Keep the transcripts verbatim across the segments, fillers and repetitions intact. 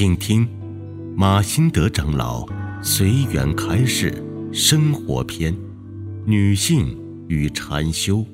请听马新德长老随缘开示生活篇，女性与禅修。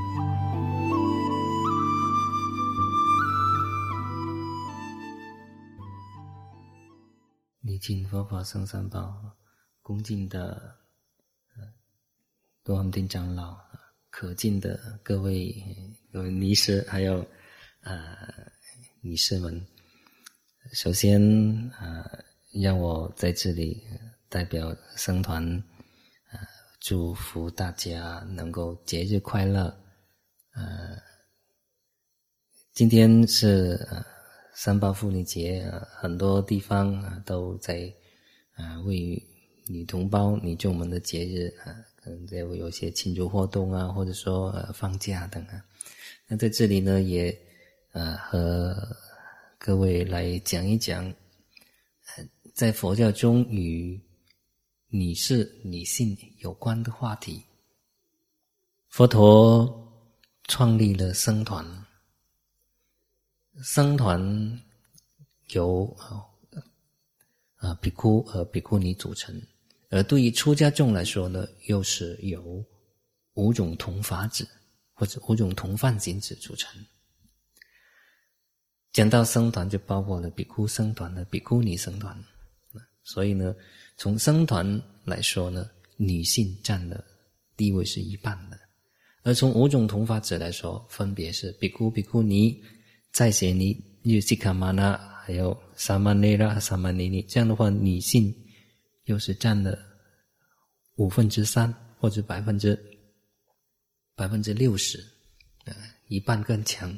礼敬佛法僧三宝，恭敬的罗汉丁长老，可敬的各位各位尼师，还有呃女士们。首先呃让我在这里代表僧团呃祝福大家能够节日快乐。呃今天是呃三八妇女节，呃很多地方啊都在啊为女同胞女众们的节日啊，可能在有些庆祝活动啊，或者说呃放假等啊。那在这里呢，也呃和各位来讲一讲，呃在佛教中与女士女性有关的话题。佛陀创立了僧团，僧团由呃比丘和比丘尼组成，而对于出家众来说呢，又是由五种同法子或者五种同犯行子组成。讲到僧团就包括了比丘僧团和比丘尼僧团，所以呢从僧团来说呢，女性占的地位是一半的，而从五种同法子来说，分别是比丘、比丘尼、在邪尼、日悉卡玛那，还有萨曼内拉、萨曼尼尼。这样的话，女性又是占了五分之三，或者百分之百分之六十，呃，一半更强。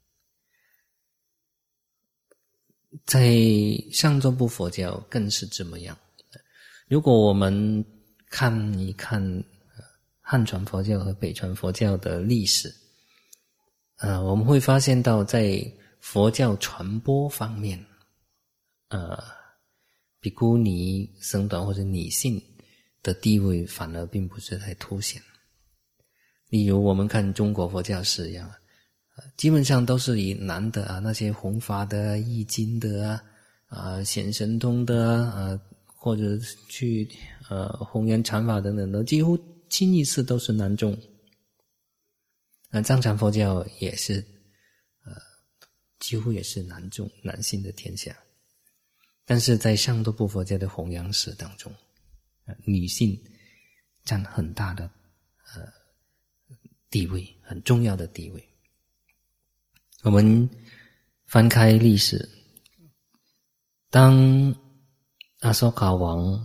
在上座部佛教更是这么样。如果我们看一看汉传佛教和北传佛教的历史，呃，我们会发现到在佛教传播方面，呃，比丘尼僧团或者女性的地位反而并不是太凸显。例如我们看中国佛教史一样，基本上都是以男的啊，那些弘法的、译经的啊、啊显神通的啊，呃、或者去呃弘扬禅法等等的，几乎清一色都是男众。那藏传佛教也是，呃，几乎也是男众，男性的天下。但是在上座部佛教的弘扬史当中，呃、女性占很大的呃地位，很重要的地位。我们翻开历史，当阿索卡王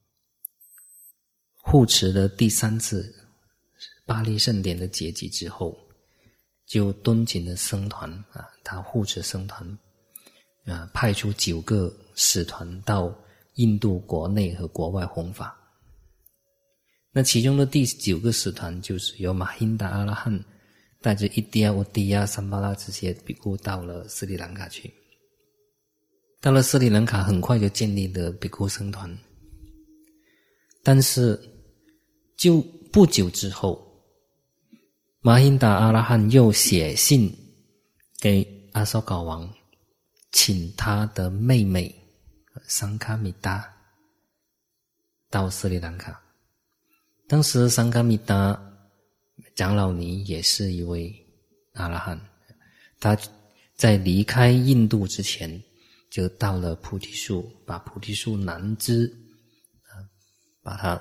护持了第三次巴黎圣典的结集之后，就敦请了僧团啊，他护持僧团啊，派出九个使团到印度国内和国外弘法。那其中的第九个使团就是由马欣达阿拉汉带着伊迪亚、乌迪亚、桑巴拉这些比丘到了斯里兰卡去。到了斯里兰卡，很快就建立了比丘僧团。但是就不久之后，马欣达阿拉汉又写信给阿索卡王，请他的妹妹桑卡米达到斯里兰卡。当时桑卡米达长老尼也是一位阿拉汉，他在离开印度之前就到了菩提树，把菩提树南枝呃把它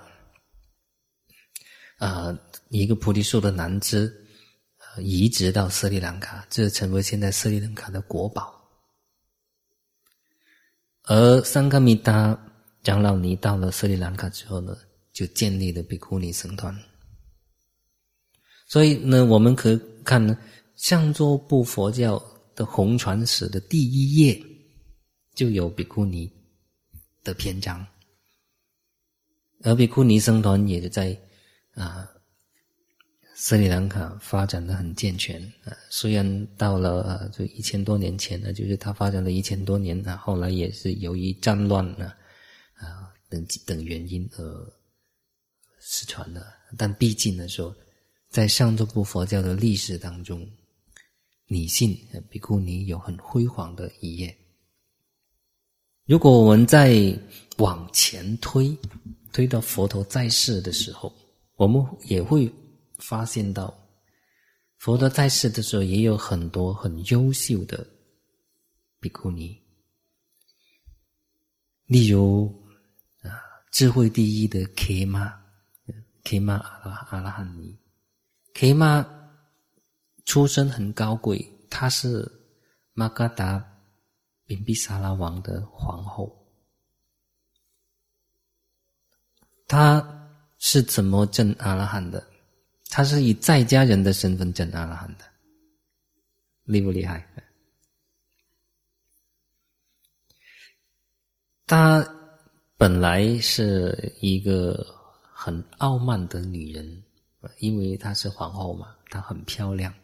呃一个菩提树的南枝呃移植到斯里兰卡，这成为现在斯里兰卡的国宝。而桑卡米达长老尼到了斯里兰卡之后呢，就建立了比丘尼僧团。所以呢，我们可以看呢，上座部佛教的弘传史的第一页就有比丘尼的篇章，而比丘尼僧团也是在啊斯里兰卡发展得很健全啊。虽然到了啊就一千多年前呢，就是它发展了一千多年啊，后来也是由于战乱啊啊等等原因而失传了，但毕竟呢说，在上座部佛教的历史当中，女性比丘尼有很辉煌的一页。 如果我们再往前推，推到佛陀在世的时候，我们也会发现到，佛陀在世的时候也有很多很优秀的比丘尼，例如啊，智慧第一的 K 妈 K 妈阿拉汉尼 K 妈出身很高贵，她是玛嘎达宾比沙拉王的皇后。她是怎么证阿拉汉的？她是以在家人的身份证阿拉汉的，厉不厉害？她本来是一个很傲慢的女人，因为她是皇后嘛，她很漂亮。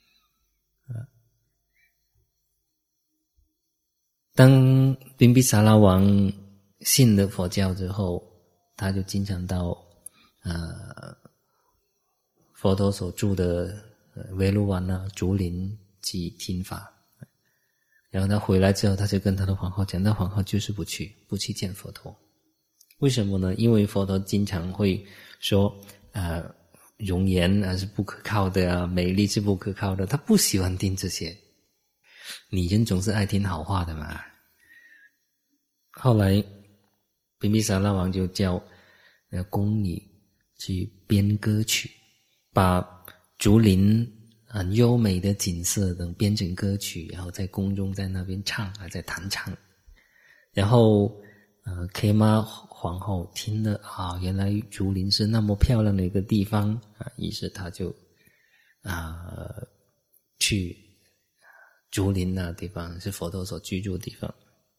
当宾比沙拉王信了佛教之后，他就经常到呃佛陀所住的维卢湾啊竹林去听法，然后他回来之后，他就跟他的皇后讲，那皇后就是不去不去见佛陀。为什么呢？因为佛陀经常会说呃容颜啊是不可靠的啊，美丽是不可靠的，他不喜欢听这些，女人总是爱听好话的嘛。后来宾比沙拉王就叫呃宫女去编歌曲，把竹林很优美的景色等编成歌曲，然后在宫中在那边唱啊，在弹唱。然后呃 K 妈皇后听了啊，原来竹林是那么漂亮的一个地方啊，于是她就啊去竹林那地方是佛陀所居住的地方。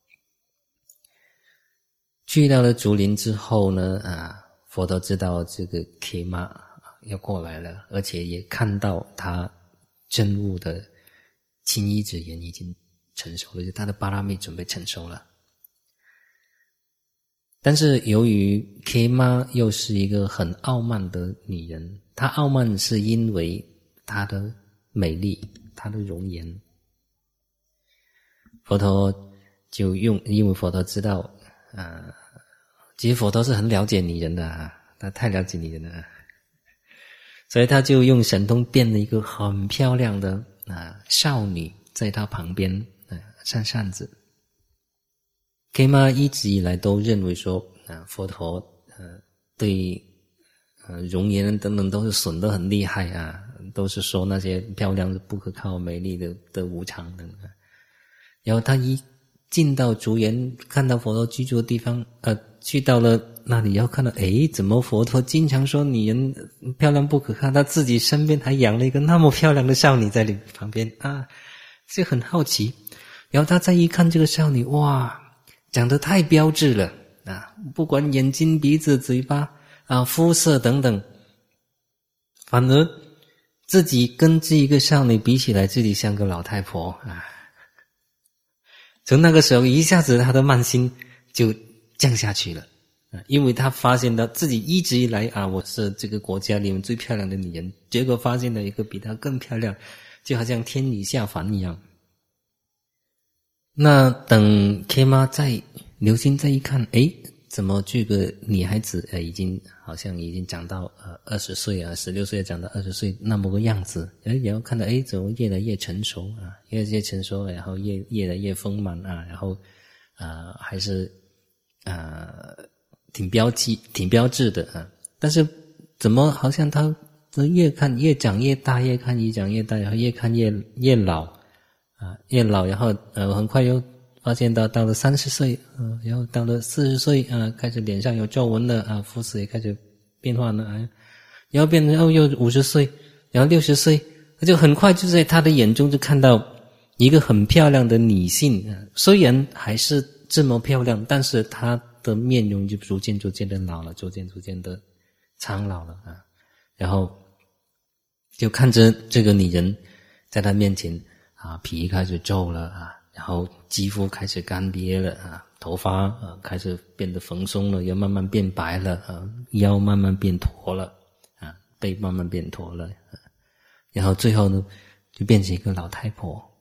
去到了竹林之后呢，啊，佛陀知道这个 K 妈要过来了，而且也看到他证悟的青衣之言已经成熟了，就他的巴拉密准备成熟了。但是由于 K 妈又是一个很傲慢的女人，她傲慢是因为她的美丽，她的容颜。佛陀就用，因为佛陀知道啊，其实佛陀是很了解女人的啊，他太了解女人了啊，所以他就用神通变了一个很漂亮的啊少女在他旁边啊扇扇子。K 妈一直以来都认为说啊佛陀呃对呃容颜等等都是损得很厉害啊，都是说那些漂亮的不可靠、美丽的的无常等等。然后他一进到竹园，看到佛陀居住的地方，呃，去到了那里，然后看到，诶，怎么佛陀经常说女人漂亮不可靠，他自己身边还养了一个那么漂亮的少女在里旁边啊，就很好奇。然后他再一看这个少女，哇，长得太标致了啊，不管眼睛、鼻子、嘴巴啊、肤色等等，反而自己跟这一个少女比起来，自己像个老太婆啊。从那个时候一下子他的慢心就降下去了，因为他发现到自己一直以来啊，我是这个国家里面最漂亮的女人，结果发现了一个比她更漂亮，就好像天女下凡一样。那等 K 妈再留心再一看，诶，怎么这个女孩子呃已经好像已经长到呃二十岁啊，十六岁长到二十岁那么个样子，诶，然后看到诶怎么越来越成熟啊，越来越成熟，然后越越来越丰满啊，然后呃还是呃挺标记挺标致的啊，但是怎么好像她越看越长越大，越看越长越大，然后越看越越老啊，越老，然后呃很快又发现到到了三十岁，呃，然后到了四十岁啊，开始脸上有皱纹了啊，肤色也开始变化了啊，然后变成哦又五十岁，然后六十岁，他就很快就在他的眼中就看到一个很漂亮的女性啊，虽然还是这么漂亮，但是她的面容就逐渐逐渐的老了，逐渐逐渐的苍老了啊，然后就看着这个女人在他面前啊，皮开始皱了啊。然后肌肤开始干瘪了啊，头发啊开始变得蓬松了，又慢慢变白了啊，腰慢慢变驼了啊，背慢慢变驼了啊，然后最后呢就变成一个老太婆啊，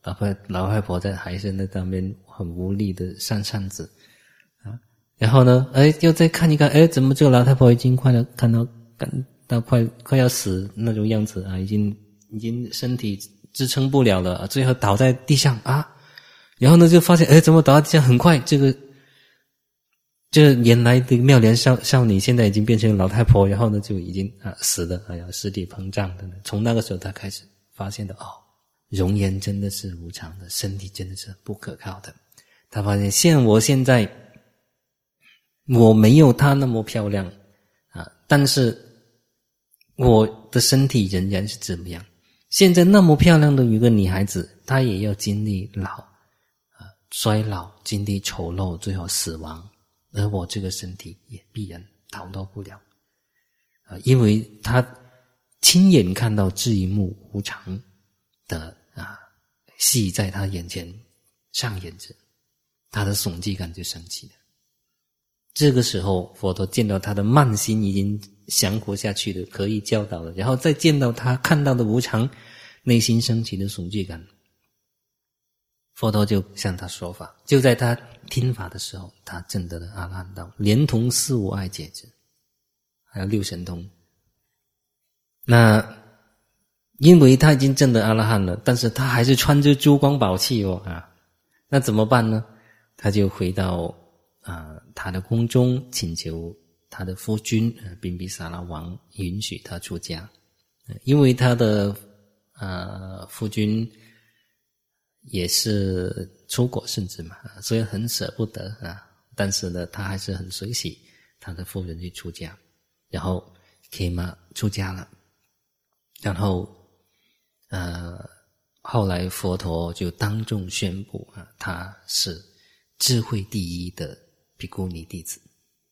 老太老太婆在还是在那边很无力的扇扇子啊，然后呢，哎，又再看一看，哎，怎么这个老太婆已经快要看到感到快快要死那种样子啊，已经已经身体支撑不了了，最后倒在地上啊，然后呢就发现，哎，怎么倒在地上？很快，这个这个原来的妙莲少少女现在已经变成老太婆，然后呢就已经啊死了，哎呀，尸体膨胀的。从那个时候，她开始发现的哦。容颜真的是无常的，身体真的是不可靠的。他发现像我现在我没有她那么漂亮啊，但是我的身体仍然是怎么样。现在那么漂亮的一个女孩子，她也要经历老啊衰老，经历丑陋，最后死亡，而我这个身体也必然逃脱不了啊，因为她亲眼看到这一幕无常的啊，戏在他眼前上演着，他的恐惧感就升起了。这个时候，佛陀见到他的慢心已经降服下去了，可以教导了，然后再见到他看到的无常，内心升起的恐惧感，佛陀就向他说法。就在他听法的时候，他证得了阿罗汉道，连同四无碍解支，还有六神通。那因为他已经证得阿罗汉了，但是他还是穿着珠光宝气哦啊，那怎么办呢？他就回到啊、呃、他的宫中，请求他的夫君宾比沙拉王允许他出家，因为他的呃夫君也是出国圣子嘛，所以很舍不得啊，但是呢，他还是很随喜他的夫人去出家，然后可以嘛出家了，然后。呃，后来佛陀就当众宣布啊，他是智慧第一的毗姑尼弟子。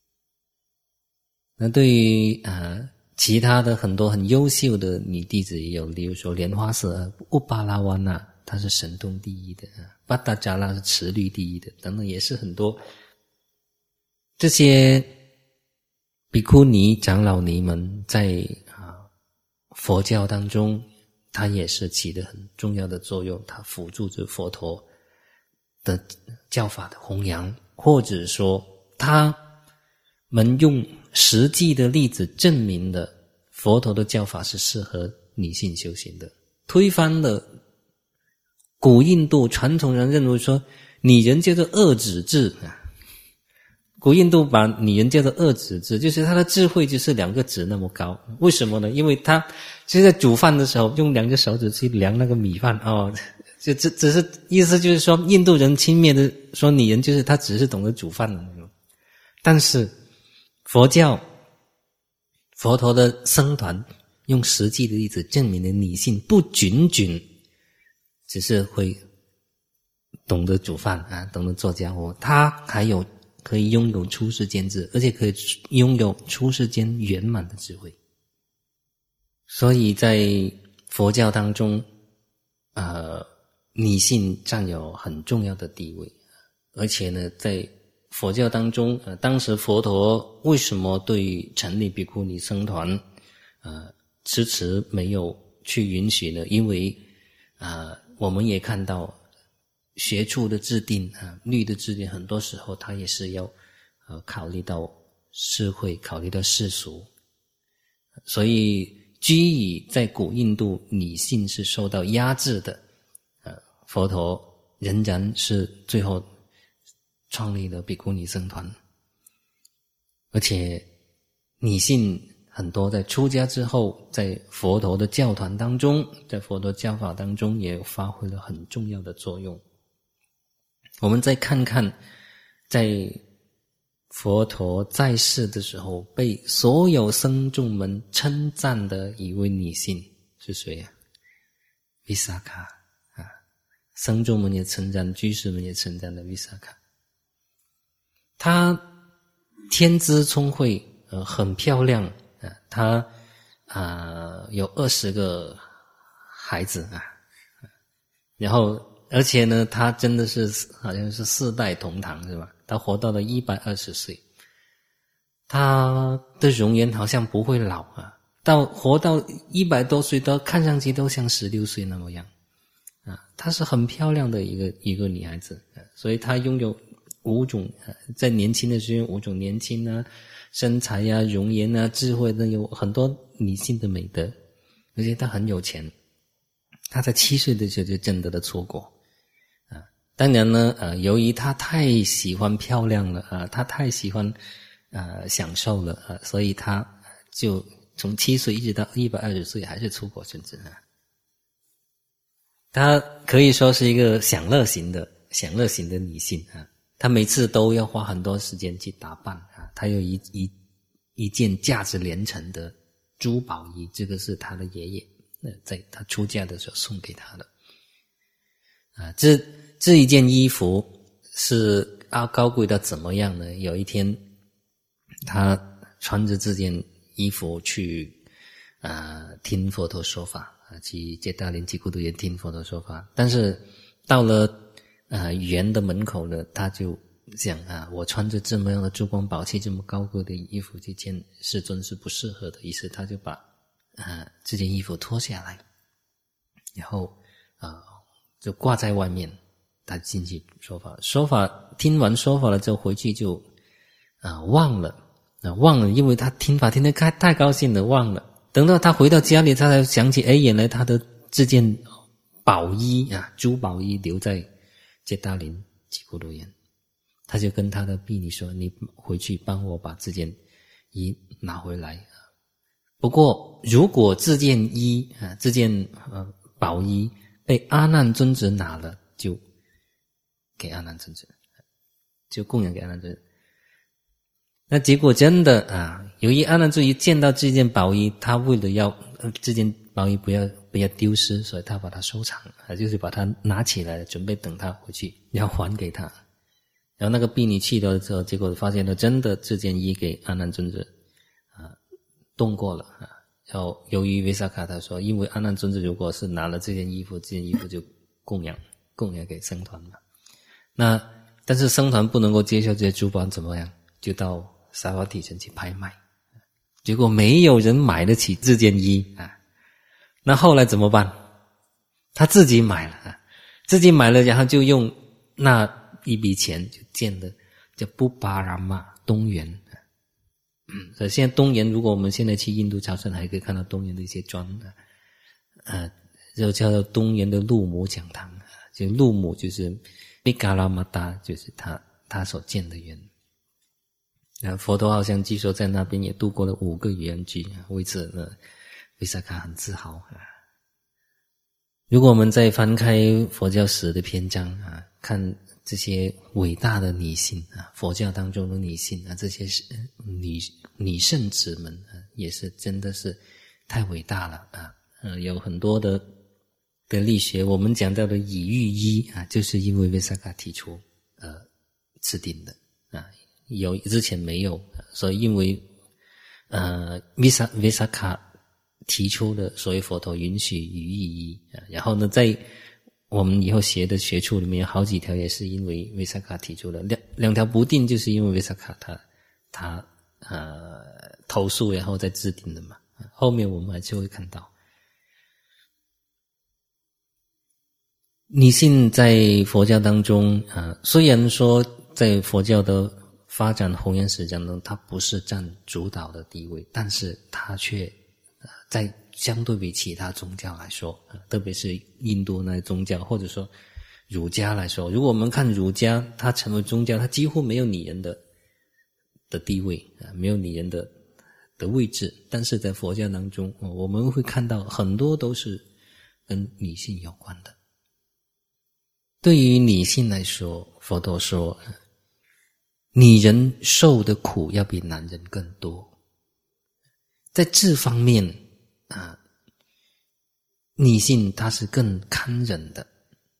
那对于呃其他的很多很优秀的女弟子也有，例如说莲花色乌巴拉哇那，她是神通第一的，巴达扎拉是持律第一的，等等，也是很多这些毗姑尼长老尼们在啊佛教当中。它也是起了很重要的作用，它辅助着佛陀的教法的弘扬，或者说他们用实际的例子证明了佛陀的教法是适合女性修行的，推翻了古印度传统人认为说女人叫做二子制，古印度把女人叫做二子制，就是她的智慧就是两个指那么高。为什么呢？因为她就在煮饭的时候用两个手指去量那个米饭哦，就只只是意思就是说印度人轻蔑的说女人就是她只是懂得煮饭的那种。但是佛教佛陀的僧团用实际的例子证明了女性不仅仅只是会懂得煮饭啊，懂得做家务，她还有可以拥有出世间智，而且可以拥有出世间圆满的智慧。所以在佛教当中呃，女性占有很重要的地位，而且呢在佛教当中呃，当时佛陀为什么对于成立毗姑尼僧团呃迟迟没有去允许呢？因为呃我们也看到学处的制定啊，律的制定，很多时候它也是要呃考虑到社会，考虑到世俗，所以居以在古印度女性是受到压制的，呃，佛陀仍然是最后创立了毗姑尼僧团，而且女性很多在出家之后，在佛陀的教团当中，在佛陀教法当中也发挥了很重要的作用。我们再看看在佛陀在世的时候被所有僧众们称赞的一位女性是谁啊？维萨卡啊，僧众们也称赞，居士们也称赞的维萨卡。她天资聪慧，呃，很漂亮啊，她啊、呃、有二十个孩子啊，然后而且呢，她真的是好像是四代同堂是吧？她活到了一百二十岁，她的容颜好像不会老啊，到活到一百多岁都看上去都像十六岁那么样。 啊，她是很漂亮的一个一个女孩子，啊，所以她拥有五种，啊，在年轻的时候五种年轻啊、身材啊、容颜啊、智慧的，有很多女性的美德，而且她很有钱。她在七岁的时候就挣得了出国啊。当然呢，呃，由于她太喜欢漂亮了啊，她太喜欢呃享受了啊，所以她就从七岁一直到一百二十岁还是出国生子啊。她可以说是一个享乐型的享乐型的女性啊。她每次都要花很多时间去打扮啊。她有一一一件价值连城的珠宝衣，这个是她的爷爷呃在她出嫁的时候送给她的啊。这这一件衣服是啊高贵到怎么样呢？有一天，她穿着这件衣服去啊、呃、听佛陀说法啊，去接大林吉孤独园听佛陀说法。但是到了啊园的门口呢，他就想啊，我穿着这么样的珠光宝气、这么高贵的衣服去见世尊是不适合的，于是他就把啊这件衣服脱下来，然后啊就挂在外面。他进去说法，说法听完说法了之后回去就啊忘了啊忘了，因为他听法听得太太高兴了，忘了。等到他回到家里，他才想起，哎，原来他的这件宝衣啊，珠宝衣留在杰达林吉孤独园。他就跟他的婢女说：“你回去帮我把这件衣拿回来。”不过，如果这件衣啊，这件呃宝衣被阿难尊者拿了，就给阿难尊者，就供养给阿难尊者。那结果真的啊，由于阿难尊者见到这件宝衣，他为了要、呃、这件宝衣不要不要丢失，所以他把它收藏，啊，就是把它拿起来，准备等他回去要还给他。然后那个婢女去了之后，结果发现了真的这件衣给阿难尊者啊动过了啊。然后由于维萨卡他说，因为阿难尊者如果是拿了这件衣服，这件衣服就供养供养给僧团嘛。那但是僧团不能够接受这些珠宝，怎么样？就到沙瓦提城去拍卖，结果没有人买得起这件衣啊。那后来怎么办？他自己买了啊，自己买了，然后就用那一笔钱就建了叫布巴拉玛东园。嗯，所以现在东园，如果我们现在去印度朝圣，还可以看到东园的一些砖啊，呃，就叫做东园的路母讲堂。就路母就是米嘎拉玛达，就是他他所建的园。啊，佛陀好像据说在那边也度过了五个园居，为此呢，维萨卡很自豪啊。如果我们再翻开佛教史的篇章啊，看这些伟大的女性啊，佛教当中的女性啊，这些女女圣子们啊，也是真的是太伟大了啊。呃，有很多的的力学，我们讲到的以喻一啊，就是因为维萨卡提出呃制定的啊。有之前没有，所以因为呃维萨维萨卡提出的，所以佛陀允许语义一啊。然后呢，在我们以后学的学处里面有好几条也是因为维萨卡提出的，两两条不定就是因为维萨卡他他呃投诉然后再制定的嘛。后面我们还是会看到，女性在佛教当中啊，虽然说在佛教的发展弘扬史当中，它不是占主导的地位，但是它却在相对比其他宗教来说，特别是印度那宗教，或者说儒家来说，如果我们看儒家，它成为宗教，它几乎没有女人的的地位啊，没有女人的的位置。但是在佛教当中，我们会看到很多都是跟女性有关的。对于女性来说，佛陀说，女人受的苦要比男人更多。在这方面啊，女性她是更堪忍的。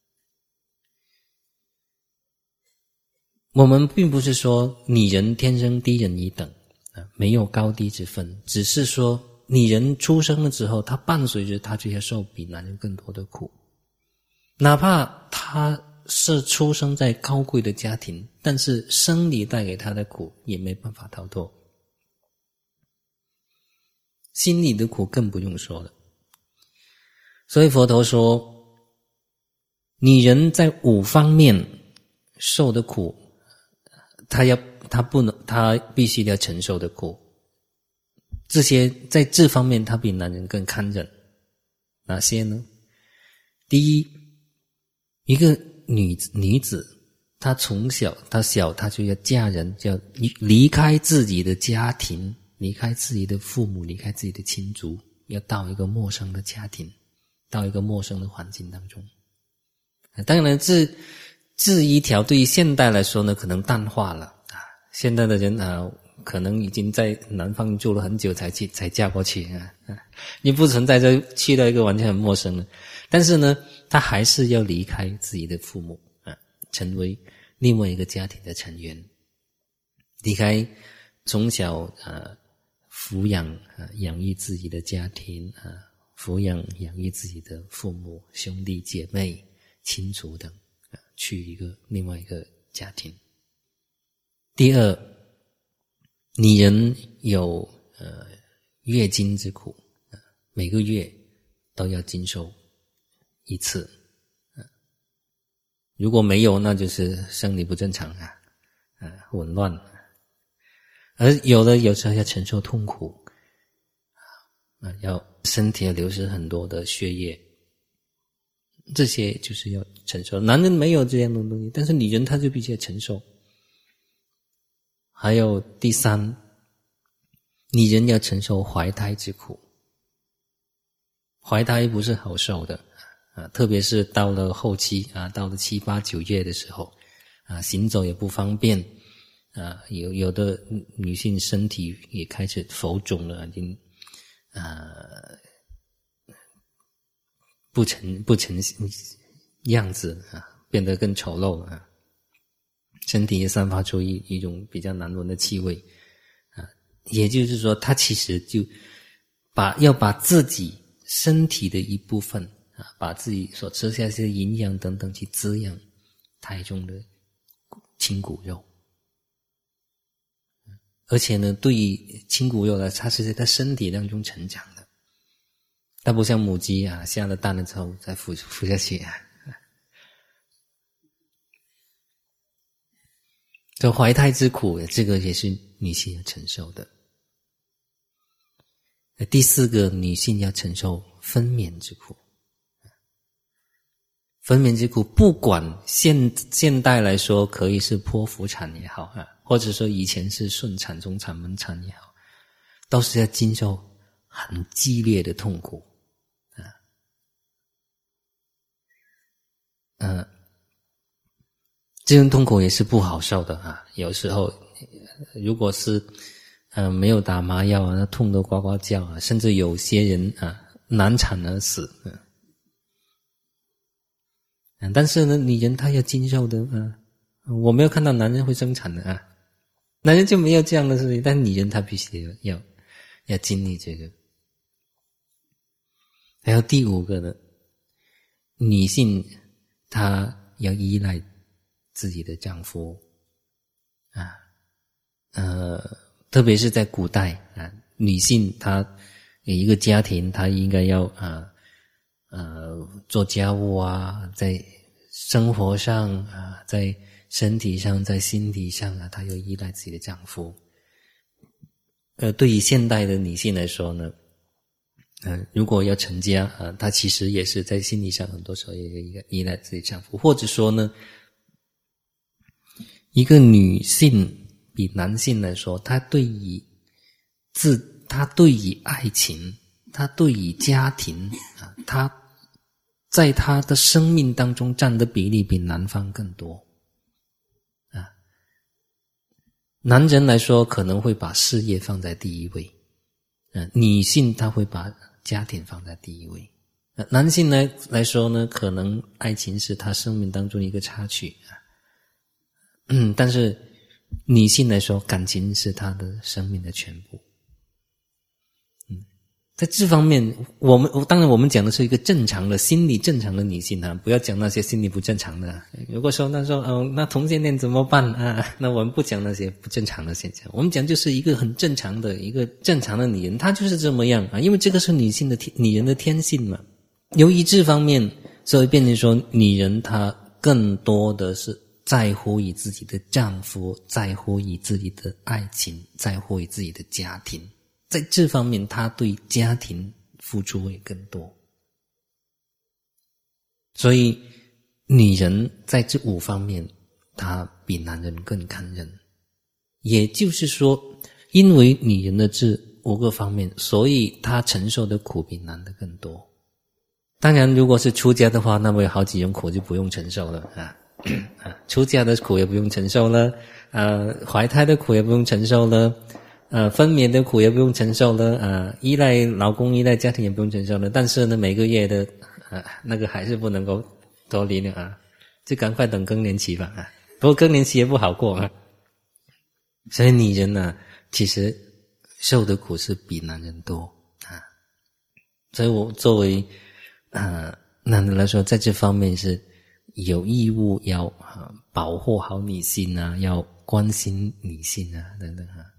我们并不是说女人天生低人一等啊，没有高低之分，只是说女人出生了之后，她伴随着她就要受比男人更多的苦，哪怕她是出生在高贵的家庭，但是生理带给她的苦也没办法逃脱，心理的苦更不用说了。所以佛陀说， 女人在五方面受的苦，她要她不能她必须要承受的苦，这些在这方面她比男人更堪忍。哪些呢？第一，一个女女子，她从小她小她就要嫁人，就要离开自己的家庭，离开自己的父母，离开自己的亲族，要到一个陌生的家庭，到一个陌生的环境当中。当然这这一条对于现代来说呢可能淡化了啊，现代的人啊可能已经在南方住了很久才去才嫁过去啊，你不存在这去到一个完全很陌生的，但是呢他还是要离开自己的父母啊，成为另外一个家庭的成员，离开从小呃抚养啊养育自己的家庭啊，抚养养育自己的父母兄弟姐妹亲族等，去一个另外一个家庭。第二，女人有呃月经之苦，每个月都要经受一次，如果没有那就是生理不正常啊，啊紊乱，而有的有时候要承受痛苦啊，要身体要流失很多的血液，这些就是要承受。男人没有这样的东西，但是女人她就必须要承受。还有第三，女人要承受怀胎之苦。怀胎不是好受的啊，特别是到了后期啊，到了七八九月的时候啊，行走也不方便啊，有有的女性身体也开始浮肿了，已经啊不成不成样子啊，变得更丑陋啊，身体也散发出一一种比较难闻的气味啊，也就是说，她其实就把要把自己身体的一部分啊，把自己所吃下些营养等等去滋养胎中的亲骨肉，而且呢，对于亲骨肉呢，它是在它身体当中成长的，它不像母鸡啊，下了蛋了之后再孵孵下去啊。这怀胎之苦，这个也是女性要承受的。第四个，女性要承受分娩之苦。分娩之苦，不管现现代来说可以是剖腹产也好啊，或者说以前是顺产、中产、门产也好，都是要经受很激烈的痛苦啊。呃，这种痛苦也是不好受的啊。有时候，如果是呃没有打麻药啊，那痛得呱呱叫啊，甚至有些人啊难产而死。啊但是呢，女人她要经受的啊，我没有看到男人会生产的啊，男人就没有这样的事情，但女人她必须要要要经历这个。还有第五个呢，女性她要依赖自己的丈夫啊，呃，特别是在古代啊，女性她有一个家庭，她应该要啊。呃，做家务啊，在生活上啊，在身体上，在心理上啊，她要依赖自己的丈夫。呃，对于现代的女性来说呢，呃，如果要成家啊，她其实也是在心理上很多时候也依赖自己丈夫，或者说呢，一个女性比男性来说，她对于自，她对于爱情，她对于家庭啊，她在她的生命当中占的比例比男方更多啊。男人来说可能会把事业放在第一位，呃，女性她会把家庭放在第一位。呃、男性来来说呢，可能爱情是他生命当中一个插曲啊，嗯，但是女性来说，感情是她的生命的全部。在这方面，我们当然我们讲的是一个正常的心理正常的女性啊，不要讲那些心理不正常的。如果说那说哦，那同性恋怎么办啊？那我们不讲那些不正常的现象，我们讲就是一个很正常的一个正常的女人，她就是这么样啊，因为这个是女性的天女人的天性嘛。由于这方面， 所以变成说女人她更多的是在乎于自己的丈夫，在乎于自己的爱情，在乎于自己的家庭，在这方面她对家庭付出会更多。所以女人在这五方面她比男人更看人，也就是说因为女人的这五个方面，所以她承受的苦比男的更多。当然如果是出家的话，那么有好几种苦就不用承受了啊。出家的苦也不用承受了，呃，怀胎的苦也不用承受了，呃，分娩的苦也不用承受了，呃，依赖老公依赖家庭也不用承受了。但是呢，每个月的呃那个还是不能够脱离的啊，就赶快等更年期吧啊。不过更年期也不好过啊。所以女人呢，其实受的苦是比男人多啊。所以我作为呃男人来说，在这方面是有义务要啊保护好女性啊，要关心女性啊等等啊。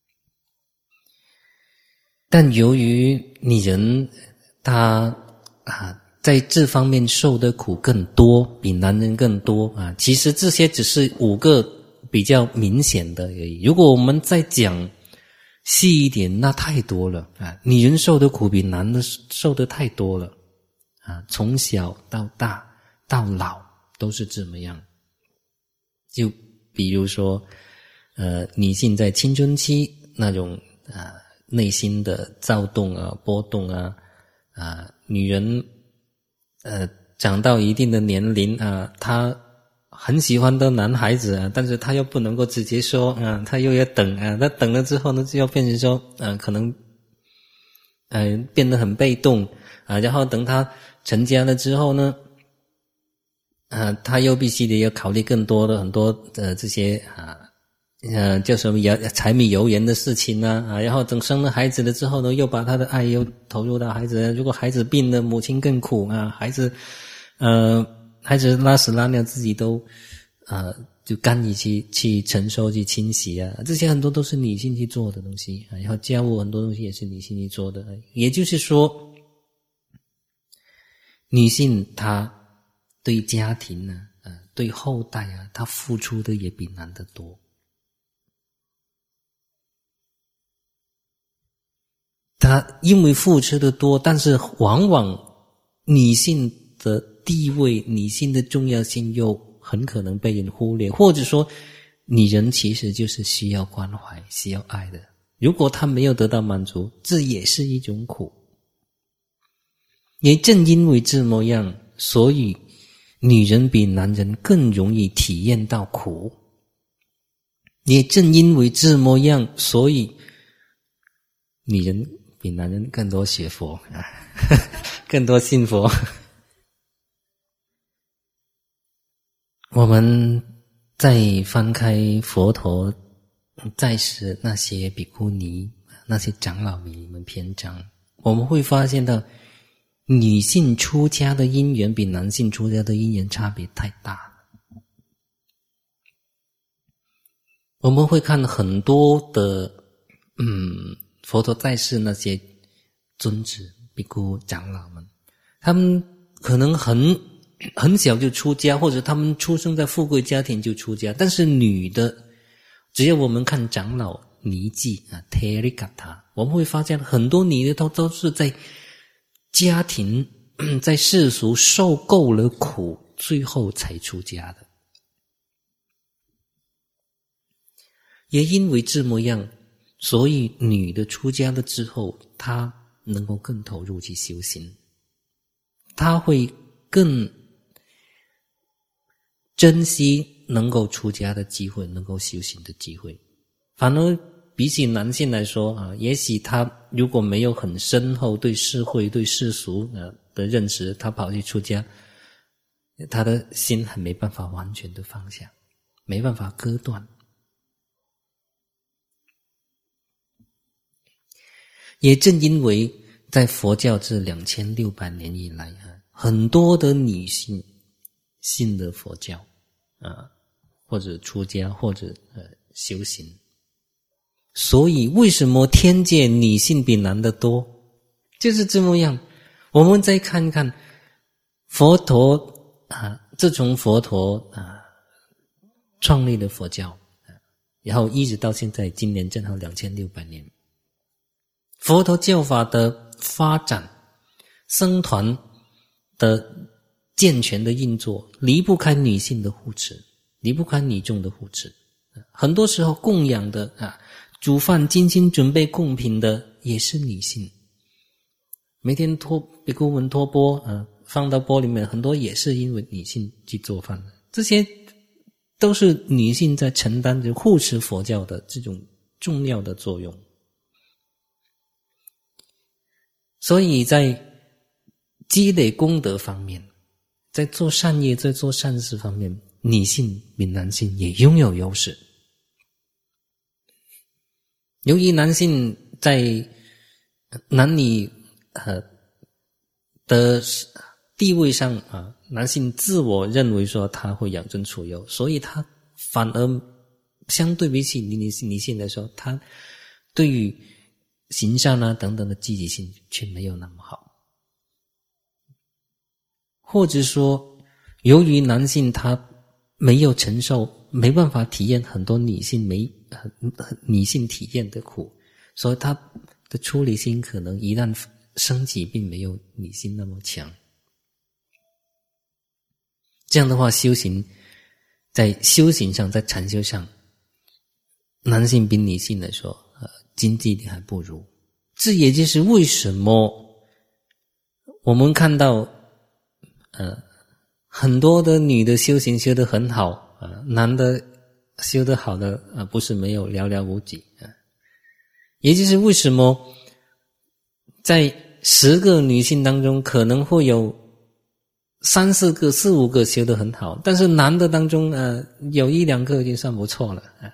但由于女人她啊在这方面受的苦更多，比男人更多啊。其实这些只是五个比较明显的而已。如果我们再讲细一点，那太多了啊！女人受的苦比男的受的太多了啊！从小到大到老都是这么样。就比如说，呃，女性在青春期那种啊内心的躁动啊、波动啊，啊，女人呃长到一定的年龄啊，她很喜欢的男孩子啊，但是她又不能够直接说啊，她又要等啊，她等了之后呢，就要变成说，呃，可能呃变得很被动啊，然后等她成家了之后呢，呃，她又必须得要考虑更多的很多呃这些啊呃叫什么油柴米油盐的事情啊啊，然后等生了孩子了之后呢，又把她的爱又投入到孩子，如果孩子病了，母亲更苦啊，孩子呃。孩子拉屎拉尿自己都呃就甘于去去承受去清洗啊，这些很多都是女性去做的东西啊，然后家务很多东西也是女性去做的。也就是说，女性她对家庭呢呃对后代啊，她付出的也比男的多。她因为付出的多，但是往往女性的地位，女性的重要性又很可能被人忽略，或者说女人其实就是需要关怀需要爱的，如果她没有得到满足，这也是一种苦。也正因为这么样，所以女人比男人更容易体验到苦。也正因为这么样，所以女人比男人更多学佛更多信佛。我们再翻开佛陀在世那些比丘尼、那些长老里面篇章，我们会发现到女性出家的因缘比男性出家的因缘差别太大了。我们会看很多的嗯，佛陀在世那些尊子、比丘、长老们，他们可能很很小就出家，或者他们出生在富贵家庭就出家，但是女的，只要我们看长老尼记啊 Therigata， 我们会发现很多女的都都是在家庭在世俗受够了苦，最后才出家的。也因为这么样，所以女的出家了之后，她能够更投入去修行，她会更珍惜能够出家的机会，能够修行的机会。反而比起男性来说啊，也许他如果没有很深厚对社会对世俗的认识，他跑去出家，他的心还没办法完全的放下，没办法割断。也正因为在佛教这两千六百年以来啊，很多的女性信了佛教啊，或者出家，或者呃修行。所以为什么天界女性比男的多？就是这么样。我们再看看佛陀啊，自从佛陀啊创立了佛教，然后一直到现在，今年正好两千六百年。佛陀教法的发展、僧团的健全的运作，离不开女性的护持，离不开女众的护持。很多时候供养的啊，煮饭精心准备供品的也是女性。每天托比丘们托钵啊，放到钵里面，很多也是因为女性去做饭的。这些都是女性在承担着护持佛教的这种重要的作用。所以在积累功德方面，在做善业、在做善事方面，女性比男性也拥有优势。由于男性在男女呃的地位上啊，男性自我认为说他会养尊处优，所以他反而相对比起女性女性来说，他对于行善啊等等的积极性却没有那么好。或者说由于男性他没有承受，没办法体验很多女性没呃女性体验的苦，所以他的出离心可能一旦升起并没有女性那么强。这样的话，修行在修行上，在禅修上，男性比女性来说呃经济力还不如。这也就是为什么我们看到呃很多的女的修行修得很好啊、呃，男的修得好的啊、呃、不是没有，寥寥无几啊、呃。也就是为什么在十个女性当中可能会有三四个、四五个修得很好，但是男的当中呃有一两个已经算不错了啊、呃。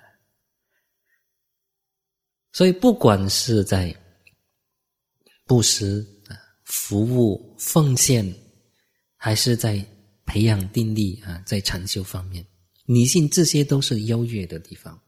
所以不管是在布施、服务、奉献，还是在培养定力啊，在禅修方面，女性这些都是优越的地方。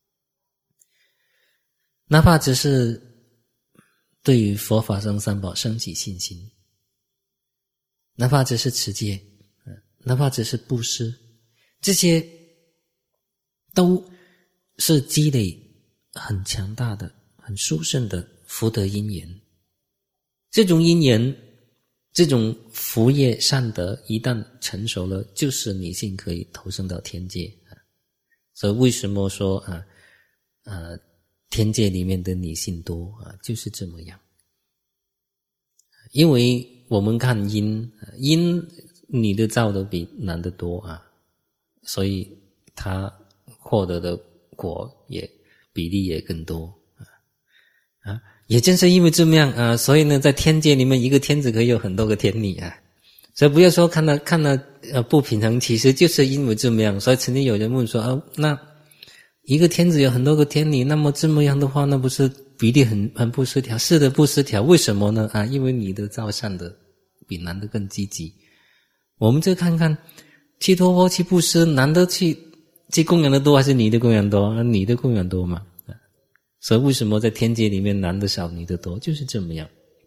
哪怕只是对于佛法僧三宝升起信心，哪怕只是持戒，哪怕只是布施，这些都是积累很强大的、很殊胜的福德因缘。这种因缘，这种福业善德一旦成熟了，就使女性可以投生到天界。所以为什么说啊呃天界里面的女性多啊，就是这么样。因为我们看因，因女的造的比男的多啊，所以他获得的果也比例也更多啊啊。也正是因为这么样啊，所以呢，在天界里面，一个天子可以有很多个天女啊。所以不要说看到看到呃不平衡，其实就是因为这么样。所以曾经有人问说啊，那一个天子有很多个天女，那么这么样的话，那不是比例很很不失调？是的，不失调。为什么呢？啊，因为女的造善的比男的更积极。我们再看看去托钵去布施，男的去去供养的多还是女的供养多？啊，女的供养多嘛。所以为什么在天界里面男的少女的多，就是这么样。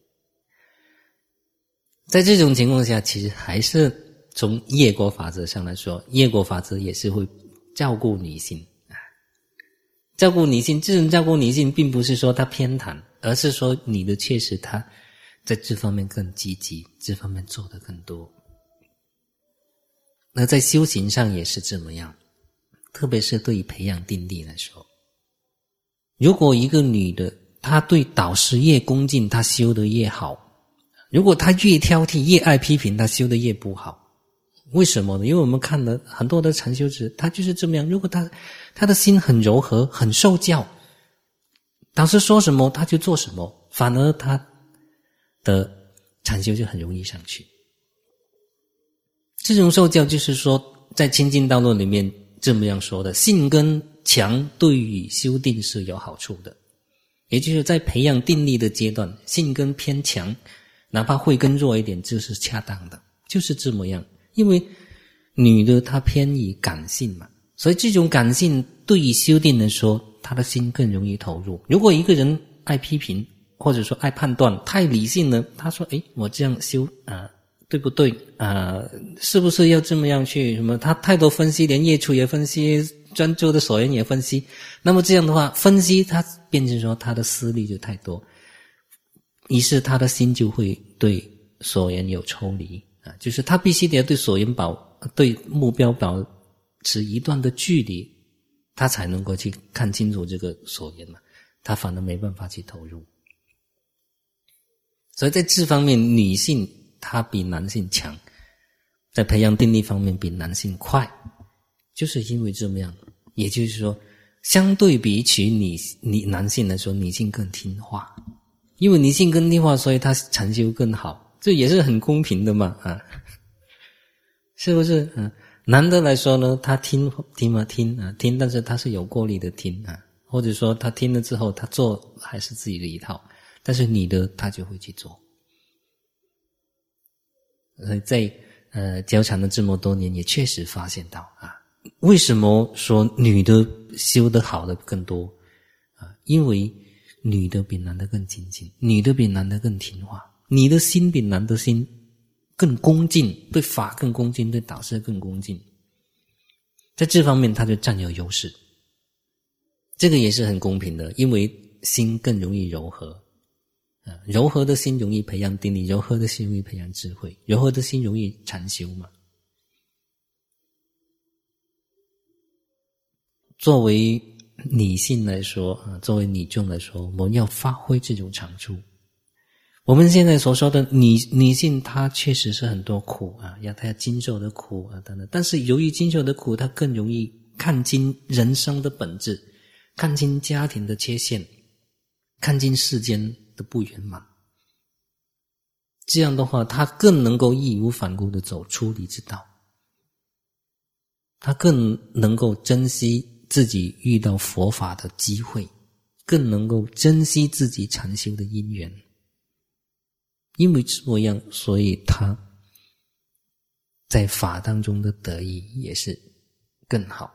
在这种情况下，其实还是从业果法则上来说，业果法则也是会照顾女性。照顾女性，这种照顾女性并不是说她偏袒，而是说女的确实她在这方面更积极，这方面做得更多。那在修行上也是这么样，特别是对于培养定力来说，如果一个女的她对导师越恭敬，她修得越好；如果她越挑剔，越爱批评，她修得越不好。为什么呢？因为我们看了很多的禅修者，他就是这么样。如果他他的心很柔和，很受教，导师说什么他就做什么，反而他的禅修就很容易上去。这种受教就是说，在清净道论里面这么样说的，信根强对于修定是有好处的。也就是在培养定力的阶段，信根偏强，哪怕慧根弱一点，这是恰当的，就是这么样。因为女的她偏于感性嘛，所以这种感性对于修定来说，她的心更容易投入。如果一个人爱批评或者说爱判断，太理性了，他说诶我这样修啊对不对啊、呃？是不是要这么样去什么？他太多分析，连业处也分析，专注的所缘也分析。那么这样的话，分析他变成说他的思虑就太多，于是他的心就会对所缘有抽离啊，就是他必须得对所缘保对目标保持一段的距离，他才能够去看清楚这个所缘嘛，他反而没办法去投入。所以在这方面，女性她比男性强，在培养定力方面比男性快，就是因为这么样。也就是说，相对比起你你男性来说，女性更听话，因为女性更听话，所以她禅修更好，这也是很公平的嘛啊，是不是？啊，男的来说呢，他听听嘛听啊听，但是他是有过滤的听啊，或者说他听了之后，他做还是自己的一套。但是女的她就会去做，所以在呃教禅的这么多年，也确实发现到啊，为什么说女的修得好的更多啊？因为女的比男的更精进，女的比男的更听话，你的心比男的心更恭敬，对法更恭敬，对导师更恭敬，在这方面她就占有优势。这个也是很公平的，因为心更容易柔和。柔和的心容易培养定力，柔和的心容易培养智慧，柔和的心容易禅修嘛。作为女性来说啊，作为女众来说，我们要发挥这种长处。我们现在所说的女女性，她确实是很多苦啊，要她要经受的苦啊等等，但是由于经受的苦，她更容易看清人生的本质，看清家庭的缺陷，看清世间的不圆满，这样的话他更能够义无反顾地走出离之道，他更能够珍惜自己遇到佛法的机会，更能够珍惜自己禅修的因缘，因为这么样，所以他在法当中的得益也是更好。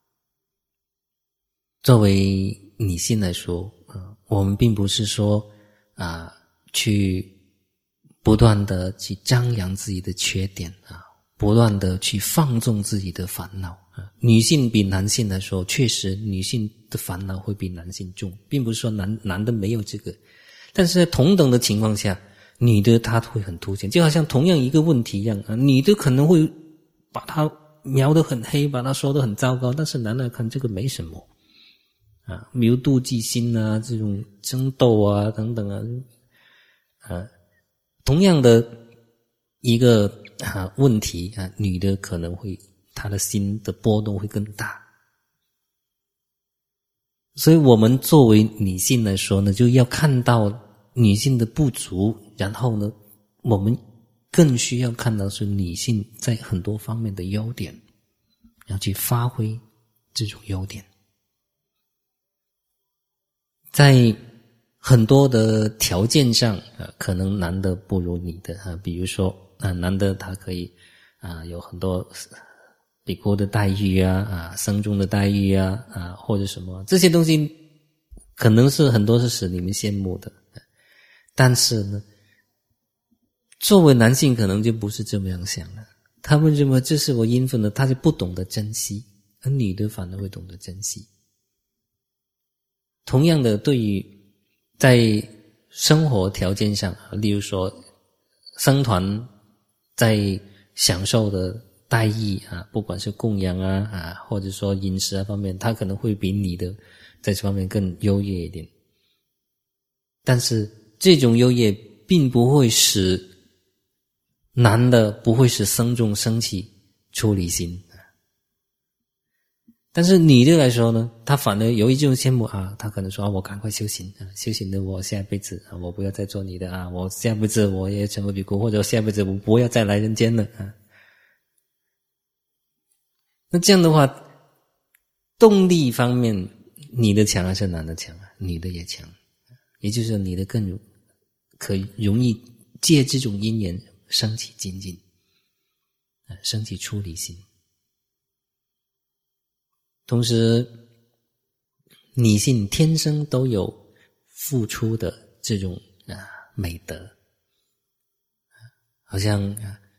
作为女性来说，呃、我们并不是说啊，去不断的去张扬自己的缺点啊，不断的去放纵自己的烦恼啊。女性比男性来说，确实女性的烦恼会比男性重，并不是说男男的没有这个，但是在同等的情况下，女的她会很凸显，就好像同样一个问题一样啊，女的可能会把它描得很黑，把它说得很糟糕，但是男的看这个没什么。啊，比如妒忌心啊，这种争斗啊，等等啊，啊，同样的一个啊问题啊，女的可能会她的心的波动会更大，所以我们作为女性来说呢，就要看到女性的不足，然后呢，我们更需要看到是女性在很多方面的优点，要去发挥这种优点。在很多的条件上啊，可能男的不如女的啊，比如说啊，男的他可以啊有很多比丘的待遇啊啊，僧众的待遇啊啊，或者什么这些东西，可能是很多是使你们羡慕的，但是呢，作为男性可能就不是这么样想了，他们认为这是我应分的，他就不懂得珍惜，而女的反而会懂得珍惜。同样的，对于在生活条件上，例如说僧团在享受的待遇啊，不管是供养啊啊，或者说饮食啊方面，他可能会比你的在这方面更优越一点。但是这种优越并不会使男的不会使僧众生起出离心。但是女的来说呢，她反而有一种羡慕啊，她可能说啊，我赶快修行啊，修行的我下辈子啊，我不要再做你的啊，我下辈子我也成为比丘，或者下辈子我不要再来人间了啊。那这样的话，动力方面，女的强还是男的强啊？女的也强，也就是说女的更可容易借这种因缘升起精进，啊，升起出离心。同时，女性天生都有付出的这种啊美德，好像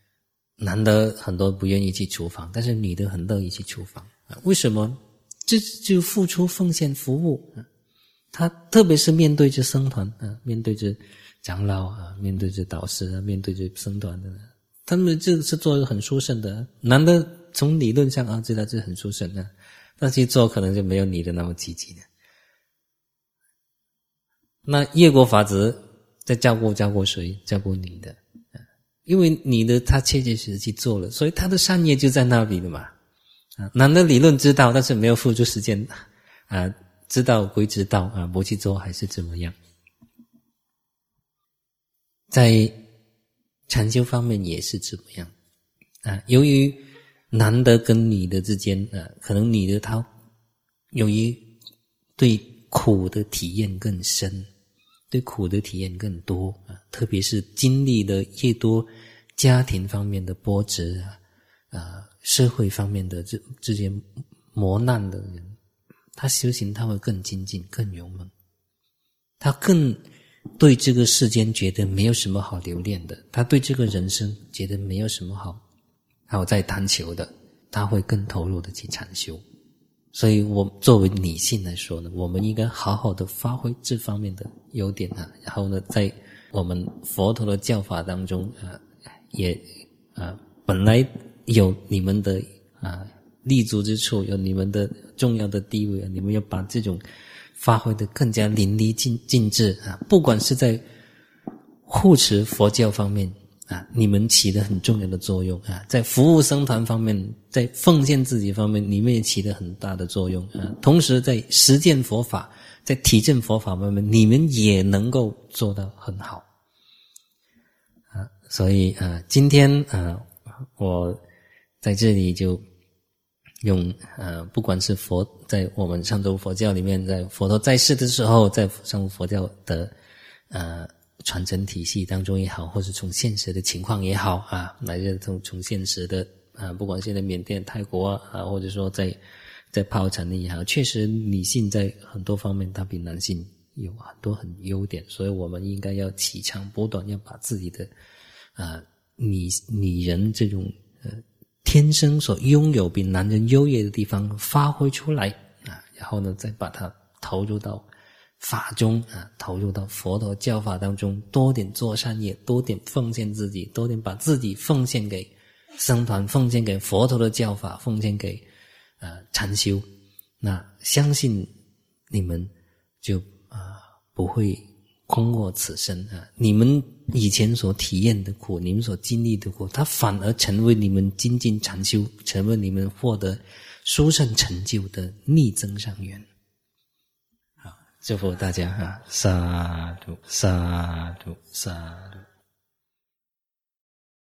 男的很多不愿意去厨房，但是女的很乐意去厨房。为什么？这就付出奉献服务。他特别是面对着僧团啊，面对着长老啊，面对着导师啊，面对着僧团的，他们这是做得很殊胜的。男的从理论上啊知道这很殊胜的，但去做可能就没有你的那么积极的。那越国法子在照顾照顾谁？照顾你的，因为你的他切切实实去做了，所以他的善业就在那里了嘛。啊，男的理论知道，但是没有付出实践啊，知道归知道啊，不去做还是怎么样？在禅修方面也是怎么样啊？由于男的跟女的之间啊，可能女的她由于对苦的体验更深，对苦的体验更多啊，特别是经历的越多，家庭方面的波折啊，啊，社会方面的这这些磨难的人，他修行他会更精进、更勇猛，他更对这个世间觉得没有什么好留恋的，他对这个人生觉得没有什么好好在贪求的，他会更投入的去禅修。所以我作为女性来说呢，我们应该好好的发挥这方面的优点啊，然后呢，在我们佛陀的教法当中啊，也啊本来有你们的啊立足之处，有你们的重要的地位，你们要把这种发挥得更加淋漓尽尽致啊！不管是在护持佛教方面啊，你们起了很重要的作用啊；在服务僧团方面，在奉献自己方面，你们也起了很大的作用啊。同时，在实践佛法，在体证佛法方面，你们也能够做得很好啊。所以啊，今天啊，我在这里就用呃，不管是佛在我们上周佛教里面，在佛陀在世的时候，在上周佛教的呃传承体系当中也好，或是从现实的情况也好啊，来自从从现实的啊，不管现在缅甸、泰国啊，或者说在在泡禅里也好，确实女性在很多方面她比男性有很多很优点，所以我们应该要起长补短，要把自己的啊女女人这种呃。天生所拥有比男人优越的地方发挥出来啊，然后呢，再把它投入到法中啊，投入到佛陀教法当中，多点做善业，多点奉献自己，多点把自己奉献给僧团，奉献给佛陀的教法，奉献给呃禅修。那相信你们就啊、呃、不会空过此生啊！你们以前所体验的苦，你们所经历的苦，它反而成为你们精进禅修，成为你们获得殊胜成就的逆增上缘。好，祝福大家啊！萨埵萨埵萨埵。